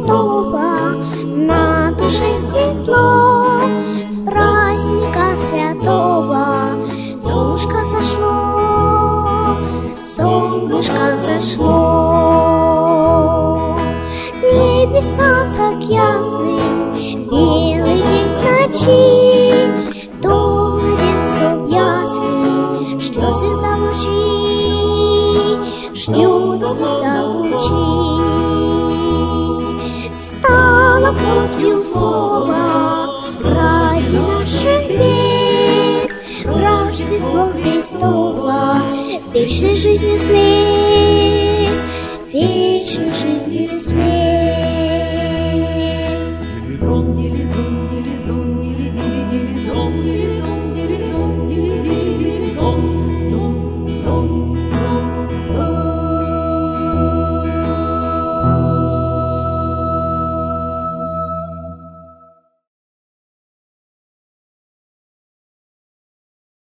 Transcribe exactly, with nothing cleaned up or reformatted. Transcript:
Христова, на душе светло, праздника святого. Солнышко взошло, солнышко взошло. Небеса так ясны, белый день ночи, то младенцу в ясли ждет звезда лучи, ждет звезда лучи. Стало кровью слово ради наших бед, Рождество Христово, вечной жизни свет, вечной жизни свет.